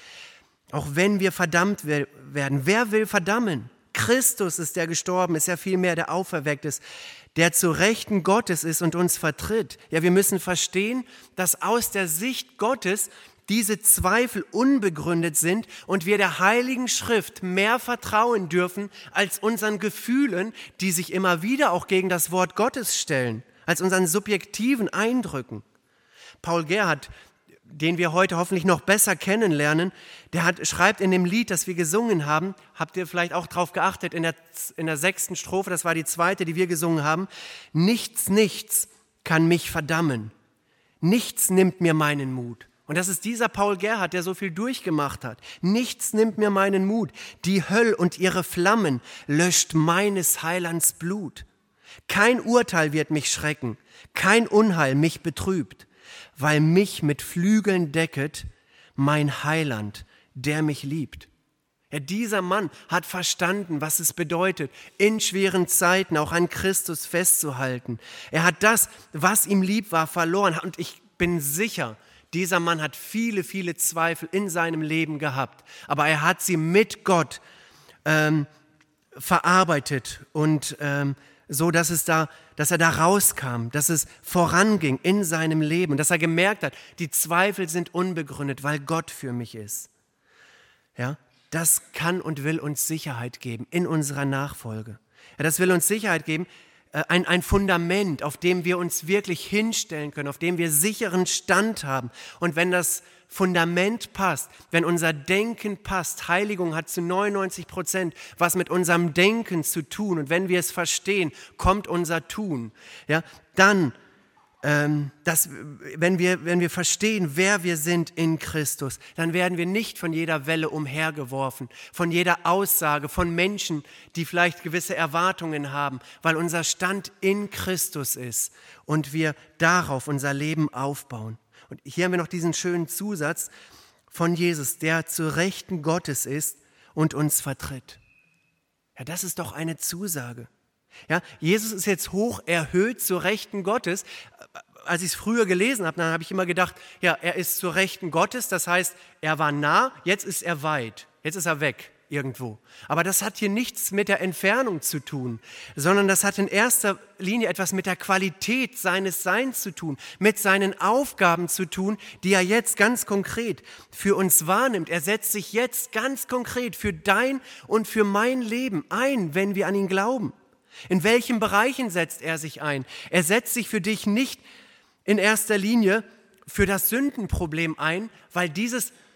Auch wenn wir verdammt werden. Wer will verdammen? Christus ist der gestorben, ist ja vielmehr der auferweckt ist, der zu Rechten Gottes ist und uns vertritt. Ja, wir müssen verstehen, dass aus der Sicht Gottes diese Zweifel unbegründet sind und wir der Heiligen Schrift mehr vertrauen dürfen als unseren Gefühlen, die sich immer wieder auch gegen das Wort Gottes stellen, als unseren subjektiven Eindrücken. Paul Gerhardt, den wir heute hoffentlich noch besser kennenlernen, der hat, schreibt in dem Lied, das wir gesungen haben, habt ihr vielleicht auch drauf geachtet, in der, in der sechsten Strophe, das war die zweite, die wir gesungen haben, nichts, nichts kann mich verdammen, nichts nimmt mir meinen Mut. Und das ist dieser Paul Gerhardt, der so viel durchgemacht hat. Nichts nimmt mir meinen Mut. Die Hölle und ihre Flammen löscht meines Heilands Blut. Kein Urteil wird mich schrecken, kein Unheil mich betrübt, weil mich mit Flügeln decket mein Heiland, der mich liebt. Ja, dieser Mann hat verstanden, was es bedeutet, in schweren Zeiten auch an Christus festzuhalten. Er hat das, was ihm lieb war, verloren. Und ich bin sicher, dieser Mann hat viele, viele Zweifel in seinem Leben gehabt, aber er hat sie mit Gott ähm, verarbeitet und ähm, so, dass es da, dass er da rauskam, dass es voranging in seinem Leben und dass er gemerkt hat, die Zweifel sind unbegründet, weil Gott für mich ist. Ja, das kann und will uns Sicherheit geben in unserer Nachfolge. Ja, das will uns Sicherheit geben. Ein, ein Fundament, auf dem wir uns wirklich hinstellen können, auf dem wir sicheren Stand haben. Und wenn das Fundament passt, wenn unser Denken passt, Heiligung hat zu neunundneunzig Prozent was mit unserem Denken zu tun. Und wenn wir es verstehen, kommt unser Tun. Ja, dann, ähm, das, wenn wir, wenn wir verstehen, wer wir sind in Christus, dann werden wir nicht von jeder Welle umhergeworfen, von jeder Aussage, von Menschen, die vielleicht gewisse Erwartungen haben, weil unser Stand in Christus ist und wir darauf unser Leben aufbauen. Und hier haben wir noch diesen schönen Zusatz von Jesus, der zu Rechten Gottes ist und uns vertritt. Ja, das ist doch eine Zusage. Ja, Jesus ist jetzt hoch erhöht zu Rechten Gottes. Als ich es früher gelesen habe, dann habe ich immer gedacht, ja, er ist zu Rechten Gottes, das heißt, er war nah, jetzt ist er weit, jetzt ist er weg irgendwo. Aber das hat hier nichts mit der Entfernung zu tun, sondern das hat in erster Linie etwas mit der Qualität seines Seins zu tun, mit seinen Aufgaben zu tun, die er jetzt ganz konkret für uns wahrnimmt. Er setzt sich jetzt ganz konkret für dein und für mein Leben ein, wenn wir an ihn glauben. In welchen Bereichen setzt er sich ein? Er setzt sich für dich nicht in erster Linie für das Sündenproblem ein, weil dieses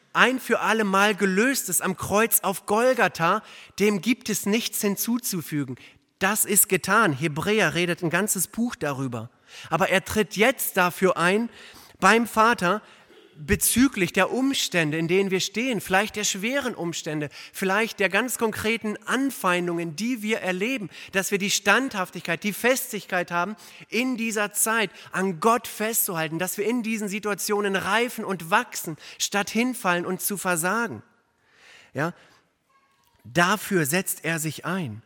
ein für alle Mal gelöst ist am Kreuz auf Golgatha, dem gibt es nichts hinzuzufügen. Das ist getan. Hebräer redet ein ganzes Buch darüber. Aber er tritt jetzt dafür ein, beim Vater, bezüglich der Umstände, in denen wir stehen, vielleicht der schweren Umstände, vielleicht der ganz konkreten Anfeindungen, die wir erleben, dass wir die Standhaftigkeit, die Festigkeit haben, in dieser Zeit an Gott festzuhalten, dass wir in diesen Situationen reifen und wachsen, statt hinfallen und zu versagen. Ja, dafür setzt er sich ein.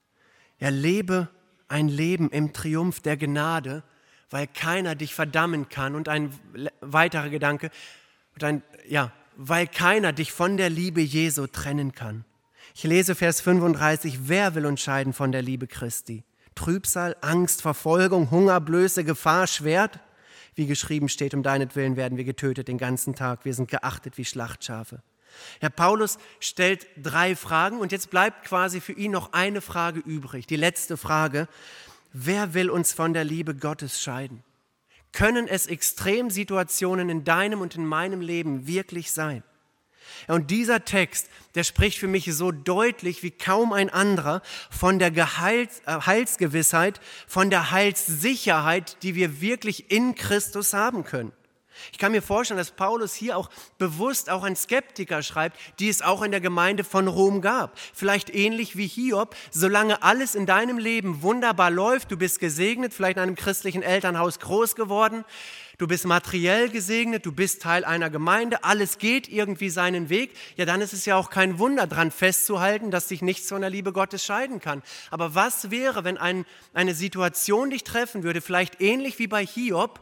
Er lebe ein Leben im Triumph der Gnade, weil keiner dich verdammen kann. Und ein weiterer Gedanke, und ein, ja, weil keiner dich von der Liebe Jesu trennen kann. Ich lese Vers fünfunddreißig, wer will uns scheiden von der Liebe Christi? Trübsal, Angst, Verfolgung, Hunger, Blöße, Gefahr, Schwert? Wie geschrieben steht, um deinetwillen werden wir getötet den ganzen Tag, wir sind geachtet wie Schlachtschafe. Herr Paulus stellt drei Fragen und jetzt bleibt quasi für ihn noch eine Frage übrig, die letzte Frage. Wer will uns von der Liebe Gottes scheiden? Können es Extremsituationen in deinem und in meinem Leben wirklich sein? Und dieser Text, der spricht für mich so deutlich wie kaum ein anderer von der Geheils, äh, Heilsgewissheit, von der Heilssicherheit, die wir wirklich in Christus haben können. Ich kann mir vorstellen, dass Paulus hier auch bewusst auch an Skeptiker schreibt, die es auch in der Gemeinde von Rom gab. Vielleicht ähnlich wie Hiob, solange alles in deinem Leben wunderbar läuft, du bist gesegnet, vielleicht in einem christlichen Elternhaus groß geworden, du bist materiell gesegnet, du bist Teil einer Gemeinde, alles geht irgendwie seinen Weg, ja dann ist es ja auch kein Wunder dran festzuhalten, dass dich nichts von der Liebe Gottes scheiden kann. Aber was wäre, wenn ein, eine Situation dich treffen würde, vielleicht ähnlich wie bei Hiob,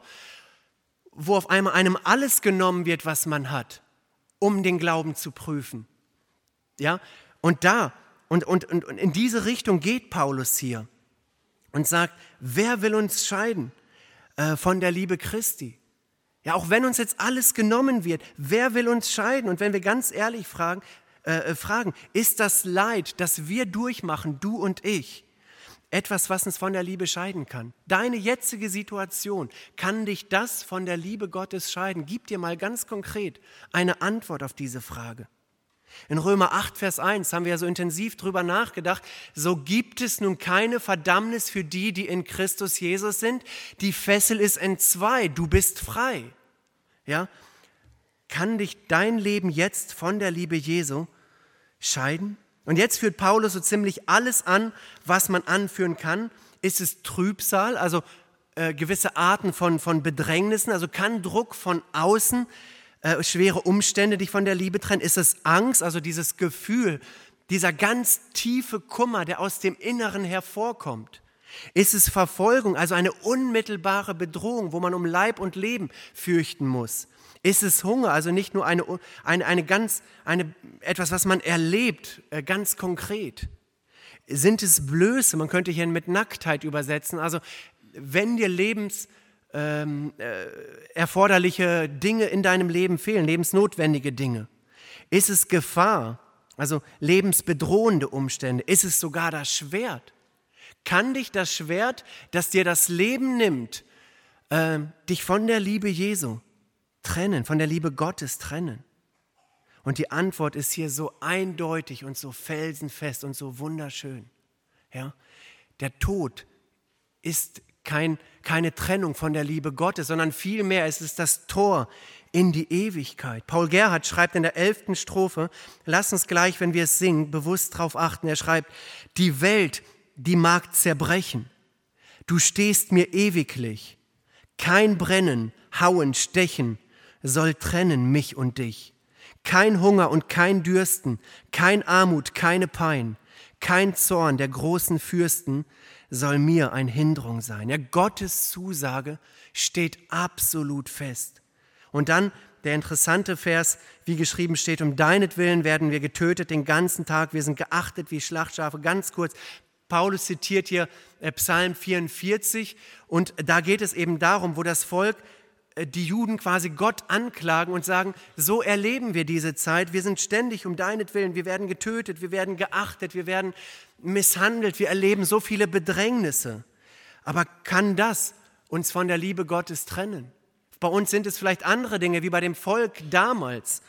wo auf einmal einem alles genommen wird, was man hat, um den Glauben zu prüfen. Ja? Und da, und, und, und in diese Richtung geht Paulus hier und sagt, wer will uns scheiden äh, von der Liebe Christi? Ja, auch wenn uns jetzt alles genommen wird, wer will uns scheiden? Und wenn wir ganz ehrlich fragen, äh, fragen, ist das Leid, das wir durchmachen, du und ich, etwas, was uns von der Liebe scheiden kann? Deine jetzige Situation, kann dich das von der Liebe Gottes scheiden? Gib dir mal ganz konkret eine Antwort auf diese Frage. In Römer acht, Vers eins haben wir ja so intensiv drüber nachgedacht, so gibt es nun keine Verdammnis für die, die in Christus Jesus sind. Die Fessel ist entzwei, du bist frei. Ja? Kann dich dein Leben jetzt von der Liebe Jesu scheiden? Und jetzt führt Paulus so ziemlich alles an, was man anführen kann. Ist es Trübsal, also äh, gewisse Arten von, von Bedrängnissen, also kann Druck von außen, äh, schwere Umstände dich von der Liebe trennen? Ist es Angst, also dieses Gefühl, dieser ganz tiefe Kummer, der aus dem Inneren hervorkommt? Ist es Verfolgung, also eine unmittelbare Bedrohung, wo man um Leib und Leben fürchten muss? Ist es Hunger, also nicht nur eine, eine, eine ganz, eine, etwas, was man erlebt, äh, ganz konkret? Sind es Blöße, man könnte hier mit Nacktheit übersetzen, also wenn dir lebens, ähm, äh, erforderliche Dinge in deinem Leben fehlen, lebensnotwendige Dinge? Ist es Gefahr, also lebensbedrohende Umstände? Ist es sogar das Schwert? Kann dich das Schwert, das dir das Leben nimmt, äh, dich von der Liebe Jesu trennen, von der Liebe Gottes trennen? Und die Antwort ist hier so eindeutig und so felsenfest und so wunderschön. Ja? Der Tod ist kein, keine Trennung von der Liebe Gottes, sondern vielmehr ist es das Tor in die Ewigkeit. Paul Gerhardt schreibt in der elften Strophe, lass uns gleich, wenn wir es singen, bewusst darauf achten, er schreibt, die Welt, die mag zerbrechen, du stehst mir ewiglich, kein Brennen, Hauen, Stechen soll trennen mich und dich. Kein Hunger und kein Dürsten, kein Armut, keine Pein, kein Zorn der großen Fürsten soll mir ein Hindrung sein. Ja, Gottes Zusage steht absolut fest. Und dann der interessante Vers, wie geschrieben steht, um deinetwillen werden wir getötet den ganzen Tag, wir sind geachtet wie Schlachtschafe. Ganz kurz, Paulus zitiert hier Psalm vierundvierzig und da geht es eben darum, wo das Volk, die Juden quasi Gott anklagen und sagen, so erleben wir diese Zeit, wir sind ständig um deinetwillen, wir werden getötet, wir werden geachtet, wir werden misshandelt, wir erleben so viele Bedrängnisse. Aber kann das uns von der Liebe Gottes trennen? Bei uns sind es vielleicht andere Dinge, wie bei dem Volk damals.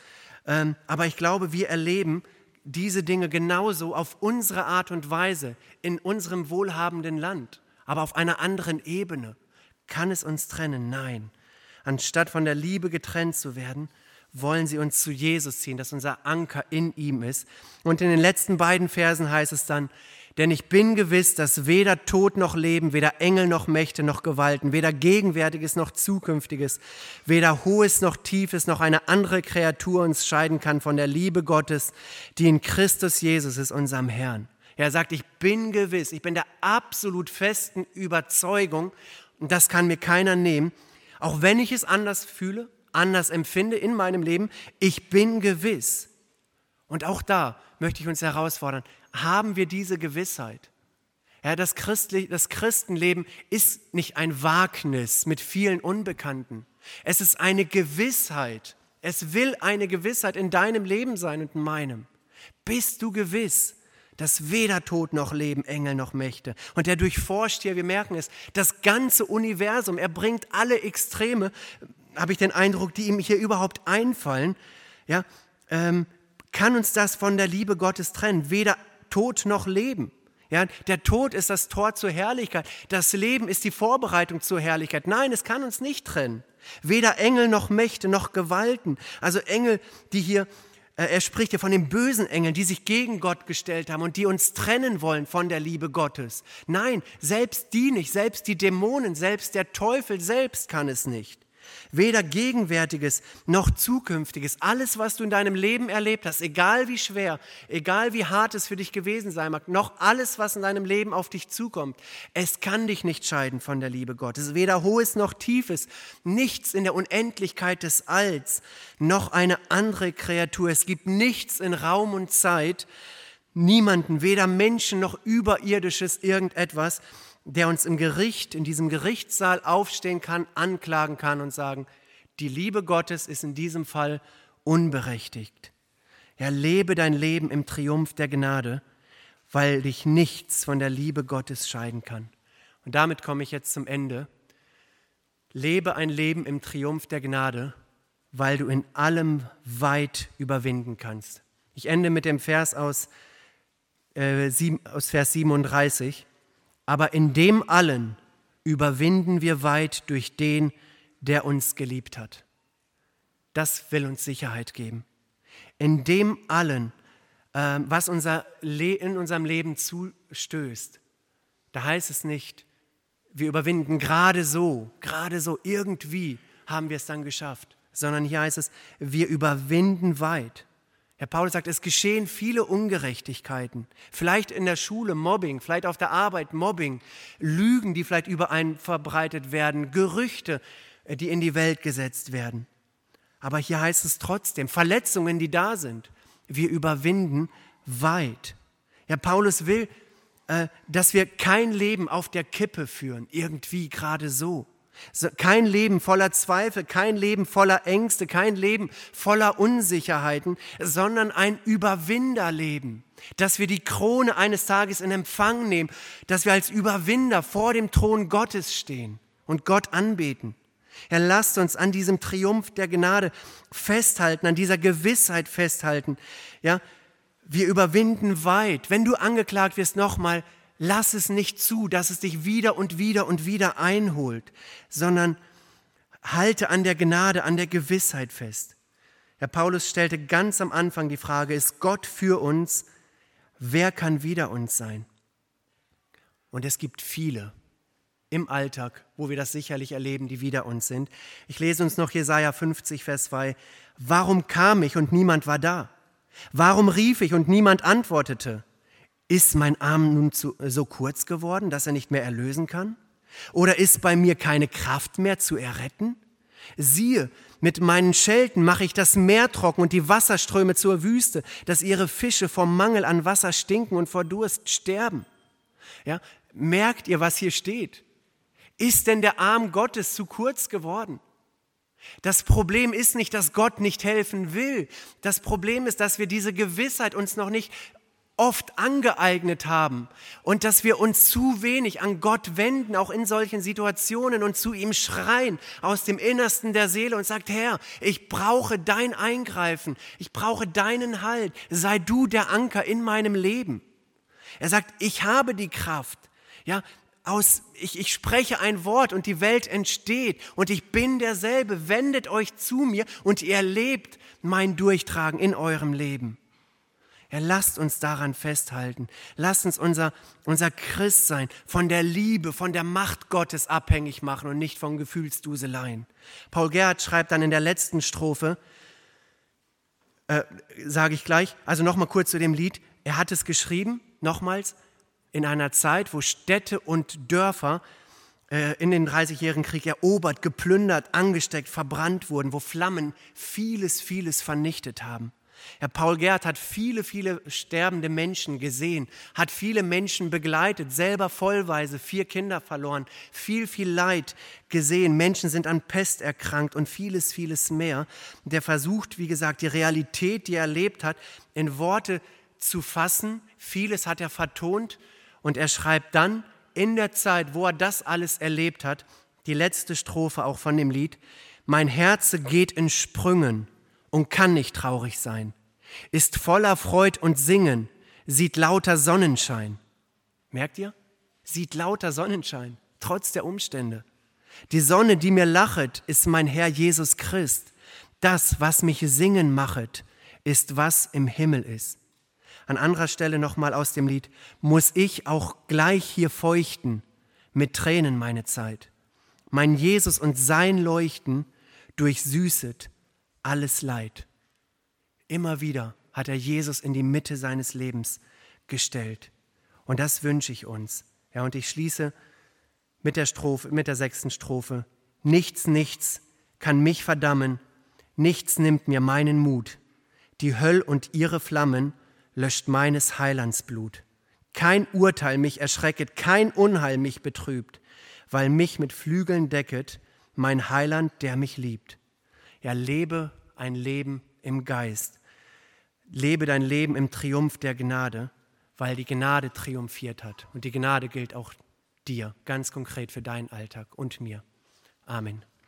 Ähm, aber ich glaube, wir erleben diese Dinge genauso auf unsere Art und Weise in unserem wohlhabenden Land, aber auf einer anderen Ebene. Kann es uns trennen? Nein. Anstatt von der Liebe getrennt zu werden, wollen sie uns zu Jesus ziehen, dass unser Anker in ihm ist. Und in den letzten beiden Versen heißt es dann, denn ich bin gewiss, dass weder Tod noch Leben, weder Engel noch Mächte noch Gewalten, weder Gegenwärtiges noch Zukünftiges, weder Hohes noch Tiefes noch eine andere Kreatur uns scheiden kann von der Liebe Gottes, die in Christus Jesus ist, unserem Herrn. Er sagt, ich bin gewiss, ich bin der absolut festen Überzeugung, und das kann mir keiner nehmen, auch wenn ich es anders fühle, anders empfinde in meinem Leben, ich bin gewiss. Und auch da möchte ich uns herausfordern, haben wir diese Gewissheit? Ja, das, Christli- das Christenleben ist nicht ein Wagnis mit vielen Unbekannten. Es ist eine Gewissheit. Es will eine Gewissheit in deinem Leben sein und in meinem. Bist du gewiss, dass weder Tod noch Leben, Engel noch Mächte. Und er durchforscht hier, wir merken es, das ganze Universum. Er bringt alle Extreme, habe ich den Eindruck, die ihm hier überhaupt einfallen. Ja, ähm, kann uns das von der Liebe Gottes trennen? Weder Tod noch Leben. Ja, der Tod ist das Tor zur Herrlichkeit. Das Leben ist die Vorbereitung zur Herrlichkeit. Nein, es kann uns nicht trennen. Weder Engel noch Mächte noch Gewalten. Also Engel, die hier, äh, er spricht hier von den bösen Engeln, die sich gegen Gott gestellt haben und die uns trennen wollen von der Liebe Gottes. Nein, selbst die nicht, selbst die Dämonen, selbst der Teufel selbst kann es nicht. Weder Gegenwärtiges noch Zukünftiges. Alles, was du in deinem Leben erlebt hast, egal wie schwer, egal wie hart es für dich gewesen sein mag, noch alles, was in deinem Leben auf dich zukommt, es kann dich nicht scheiden von der Liebe Gottes. Weder Hohes noch Tiefes, nichts in der Unendlichkeit des Alls, noch eine andere Kreatur. Es gibt nichts in Raum und Zeit, niemanden, weder Menschen noch Überirdisches, irgendetwas, der uns im Gericht, in diesem Gerichtssaal aufstehen kann, anklagen kann und sagen, die Liebe Gottes ist in diesem Fall unberechtigt. Ja, lebe dein Leben im Triumph der Gnade, weil dich nichts von der Liebe Gottes scheiden kann. Und damit komme ich jetzt zum Ende. Lebe ein Leben im Triumph der Gnade, weil du in allem weit überwinden kannst. Ich ende mit dem Vers aus, äh, sieben, aus Vers siebenunddreißig. Aber in dem allen überwinden wir weit durch den, der uns geliebt hat. Das will uns Sicherheit geben. In dem allen, äh, was unser Le- in unserem Leben zustößt, da heißt es nicht, wir überwinden gerade so, gerade so, irgendwie haben wir es dann geschafft, sondern hier heißt es, wir überwinden weit. Herr Paulus sagt, es geschehen viele Ungerechtigkeiten, vielleicht in der Schule Mobbing, vielleicht auf der Arbeit Mobbing, Lügen, die vielleicht über einen verbreitet werden, Gerüchte, die in die Welt gesetzt werden. Aber hier heißt es trotzdem, Verletzungen, die da sind, wir überwinden weit. Ja, Paulus will, äh, dass wir kein Leben auf der Kippe führen, irgendwie gerade so. Kein Leben voller Zweifel, kein Leben voller Ängste, kein Leben voller Unsicherheiten, sondern ein Überwinderleben, dass wir die Krone eines Tages in Empfang nehmen, dass wir als Überwinder vor dem Thron Gottes stehen und Gott anbeten. Er lasst uns an diesem Triumph der Gnade festhalten, an dieser Gewissheit festhalten. Ja, wir überwinden weit. Wenn du angeklagt wirst, nochmal, lass es nicht zu, dass es dich wieder und wieder und wieder einholt, sondern halte an der Gnade, an der Gewissheit fest. Herr Paulus stellte ganz am Anfang die Frage, ist Gott für uns? Wer kann wider uns sein? Und es gibt viele im Alltag, wo wir das sicherlich erleben, die wider uns sind. Ich lese uns noch Jesaja fünfzig, Vers zwei. Warum kam ich und niemand war da? Warum rief ich und niemand antwortete? Ist mein Arm nun zu, so kurz geworden, dass er nicht mehr erlösen kann? Oder ist bei mir keine Kraft mehr zu erretten? Siehe, mit meinen Schelten mache ich das Meer trocken und die Wasserströme zur Wüste, dass ihre Fische vor Mangel an Wasser stinken und vor Durst sterben. Ja, merkt ihr, was hier steht? Ist denn der Arm Gottes zu kurz geworden? Das Problem ist nicht, dass Gott nicht helfen will. Das Problem ist, dass wir diese Gewissheit uns noch nicht oft angeeignet haben und dass wir uns zu wenig an Gott wenden, auch in solchen Situationen und zu ihm schreien aus dem Innersten der Seele und sagt, Herr, ich brauche dein Eingreifen, ich brauche deinen Halt, sei du der Anker in meinem Leben. Er sagt, ich habe die Kraft, ja, aus, ich, ich spreche ein Wort und die Welt entsteht und ich bin derselbe. Wendet euch zu mir und ihr erlebt mein Durchtragen in eurem Leben. Ja, lasst uns daran festhalten. Lasst uns unser, unser Christsein von der Liebe, von der Macht Gottes abhängig machen und nicht von Gefühlsduseleien. Paul Gerhardt schreibt dann in der letzten Strophe, äh, sage ich gleich, also nochmal kurz zu dem Lied, er hat es geschrieben, nochmals, in einer Zeit, wo Städte und Dörfer äh, in den dreißigjährigen Krieg erobert, geplündert, angesteckt, verbrannt wurden, wo Flammen vieles, vieles vernichtet haben. Herr Paul Gerhardt hat viele, viele sterbende Menschen gesehen, hat viele Menschen begleitet, selber vollweise vier Kinder verloren, viel, viel Leid gesehen. Menschen sind an Pest erkrankt und vieles, vieles mehr. Der versucht, wie gesagt, die Realität, die er erlebt hat, in Worte zu fassen. Vieles hat er vertont. Und er schreibt dann in der Zeit, wo er das alles erlebt hat, die letzte Strophe auch von dem Lied, mein Herze geht in Sprüngen und kann nicht traurig sein, ist voller Freud und Singen, sieht lauter Sonnenschein. Merkt ihr? Sieht lauter Sonnenschein, trotz der Umstände. Die Sonne, die mir lachet, ist mein Herr Jesus Christ. Das, was mich singen machet, ist, was im Himmel ist. An anderer Stelle nochmal aus dem Lied, muss ich auch gleich hier feuchten, mit Tränen meine Zeit. Mein Jesus und sein Leuchten durchsüßet alles Leid. Immer wieder hat er Jesus in die Mitte seines Lebens gestellt. Und das wünsche ich uns. Ja, und ich schließe mit der Strophe, mit der sechsten Strophe. Nichts, nichts kann mich verdammen, nichts nimmt mir meinen Mut. Die Höll und ihre Flammen löscht meines Heilands Blut. Kein Urteil mich erschrecket, kein Unheil mich betrübt, weil mich mit Flügeln decket mein Heiland, der mich liebt. Ja, lebe ein Leben im Geist. Lebe dein Leben im Triumph der Gnade, weil die Gnade triumphiert hat. Und die Gnade gilt auch dir, ganz konkret für deinen Alltag und mir. Amen.